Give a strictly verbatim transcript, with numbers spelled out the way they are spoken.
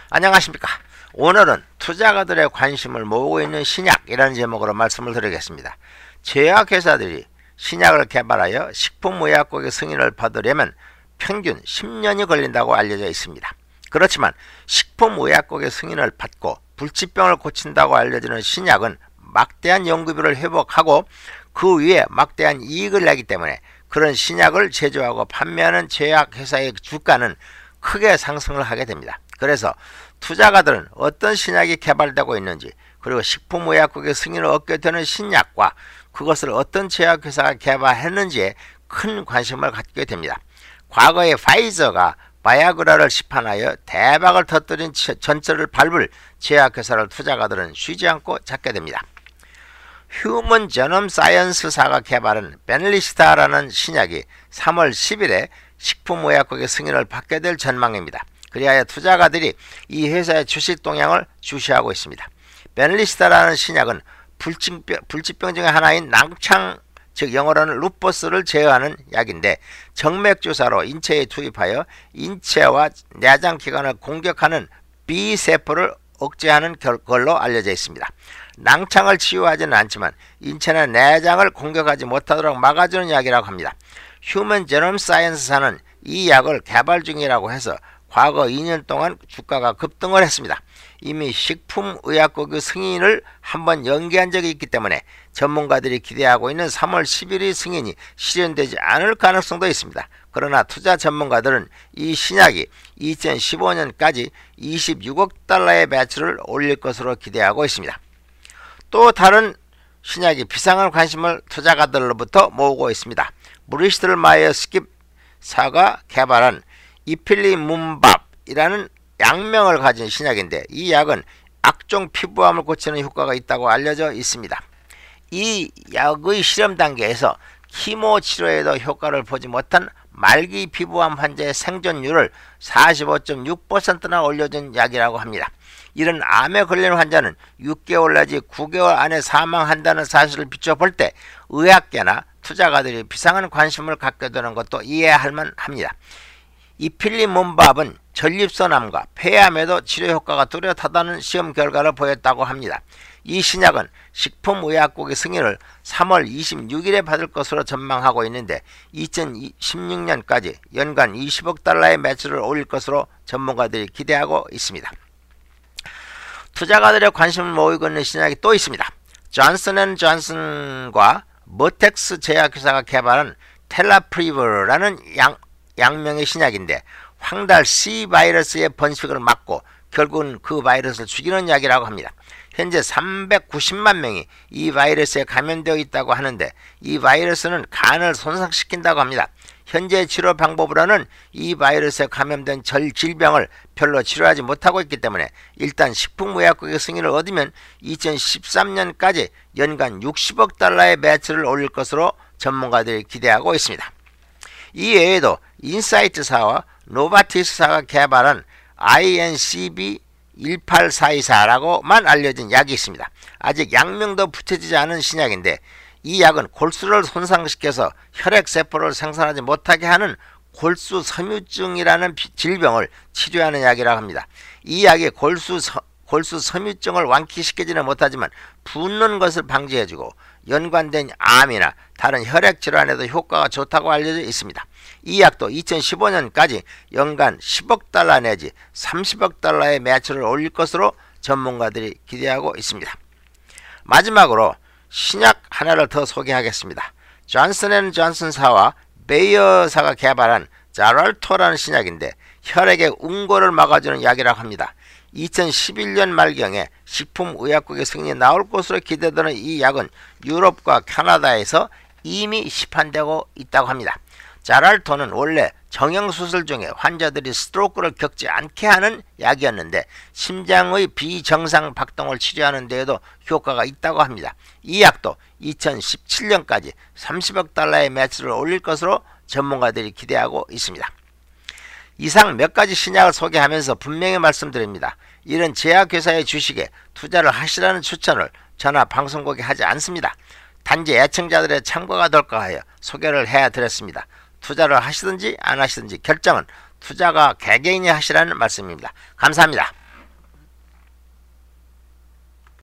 안녕하십니까. 오늘은 투자가들의 관심을 모으고 있는 신약이라는 제목으로 말씀을 드리겠습니다. 제약회사들이 신약을 개발하여 식품의약국의 승인을 받으려면 평균 십 년이 걸린다고 알려져 있습니다. 그렇지만 식품의약국의 승인을 받고 불치병을 고친다고 알려지는 신약은 막대한 연구비를 회복하고 그 위에 막대한 이익을 내기 때문에 그런 신약을 제조하고 판매하는 제약회사의 주가는 크게 상승을 하게 됩니다. 그래서 투자가들은 어떤 신약이 개발되고 있는지, 그리고 식품의약국의 승인을 얻게 되는 신약과 그것을 어떤 제약회사가 개발했는지에 큰 관심을 갖게 됩니다. 과거에 파이저가 바이아그라를 시판하여 대박을 터뜨린 전철을 밟을 제약회사를 투자가들은 쉬지 않고 찾게 됩니다. 휴먼 제놈 사이언스사가 개발한 베넬리스타라는 신약이 삼월 십일에 식품의약국의 승인을 받게 될 전망입니다. 그리하여 투자가들이 이 회사의 주식 동향을 주시하고 있습니다. 베넬리스타라는 신약은 불치병, 불치병 중에 하나인 낭창, 즉 영어로는 루퍼스를 제어하는 약인데 정맥주사로 인체에 투입하여 인체와 내장기관을 공격하는 B세포를 억제하는 걸로 알려져 있습니다. 낭창을 치유하지는 않지만 인체나 내장을 공격하지 못하도록 막아주는 약이라고 합니다. 휴먼 제놈 사이언스사는 이 약을 개발 중이라고 해서 과거 이 년 동안 주가가 급등을 했습니다. 이미 식품의약국의 승인을 한번 연기한 적이 있기 때문에 전문가들이 기대하고 있는 삼월 십일일 승인이 실현되지 않을 가능성도 있습니다. 그러나 투자 전문가들은 이 신약이 이천십오 년까지 이십육억 달러의 매출을 올릴 것으로 기대하고 있습니다. 또 다른 신약이 비상한 관심을 투자가들로부터 모으고 있습니다. 브리스톨 마이어스 스킵사가 개발한 이필리문밥이라는 약명을 가진 신약인데 이 약은 악종 피부암을 고치는 효과가 있다고 알려져 있습니다. 이 약의 실험 단계에서 키모 치료에도 효과를 보지 못한 말기 피부암 환자의 생존율을 사십오 점 육 퍼센트나 올려준 약이라고 합니다. 이런 암에 걸린 환자는 육 개월 내지 구 개월 안에 사망한다는 사실을 비춰볼 때 의학계나 투자가들이 비상한 관심을 갖게 되는 것도 이해할 만합니다. 이필리문밥은 전립선암과 폐암에도 치료 효과가 뚜렷하다는 시험 결과를 보였다고 합니다. 이 신약은 식품의약국의 승인을 삼월 이십육일에 받을 것으로 전망하고 있는데 이천십육 년까지 연간 이십억 달러의 매출을 올릴 것으로 전문가들이 기대하고 있습니다. 투자가들의 관심을 모으고 있는 신약이 또 있습니다. 존슨 앤 존슨과 머텍스 제약회사가 개발한 텔라프리브라는 양, 약명의 신약인데 황달 C 바이러스의 번식을 막고 결국은 그 바이러스를 죽이는 약이라고 합니다. 현재 삼백구십만 명이 이 바이러스에 감염되어 있다고 하는데 이 바이러스는 간을 손상시킨다고 합니다. 현재 치료 방법으로는 이 바이러스에 감염된 절 질병을 별로 치료하지 못하고 있기 때문에 일단 식품의약국의 승인을 얻으면 이천십삼 년까지 연간 육십억 달러의 매출을 올릴 것으로 전문가들이 기대하고 있습니다. 이 외에도 인사이트사와 노바티스사가 개발한 아이엔씨비 일팔사이사라고만 알려진 약이 있습니다. 아직 약명도 붙여지지 않은 신약인데 이 약은 골수를 손상시켜서 혈액세포를 생산하지 못하게 하는 골수 섬유증이라는 질병을 치료하는 약이라고 합니다. 이 약이 골수, 서, 골수 섬유증을 완쾌시키지는 못하지만 붓는 것을 방지해주고 연관된 암이나 다른 혈액질환에도 효과가 좋다고 알려져 있습니다. 이 약도 이천십오 년까지 연간 십억 달러 내지 삼십억 달러의 매출을 올릴 것으로 전문가들이 기대하고 있습니다. 마지막으로 신약 하나를 더 소개하겠습니다. 존슨 앤 존슨사와 베이어사가 개발한 자랄토라는 신약인데 혈액의 응고를 막아주는 약이라고 합니다. 이천십일 년 말경에 식품의약국의 승인이 나올 것으로 기대되는 이 약은 유럽과 캐나다에서 이미 시판되고 있다고 합니다. 자랄토는 원래 정형수술 중에 환자들이 스트로크를 겪지 않게 하는 약이었는데 심장의 비정상 박동을 치료하는 데에도 효과가 있다고 합니다. 이 약도 이천십칠 년까지 삼십억 달러의 매출을 올릴 것으로 전문가들이 기대하고 있습니다. 이상 몇 가지 신약을 소개하면서 분명히 말씀드립니다. 이런 제약회사의 주식에 투자를 하시라는 추천을 저나 방송국에 하지 않습니다. 단지 애청자들의 참고가 될까 하여 소개를 해드렸습니다. 투자를 하시든지 안 하시든지 결정은 투자가 개개인이 하시라는 말씀입니다. 감사합니다.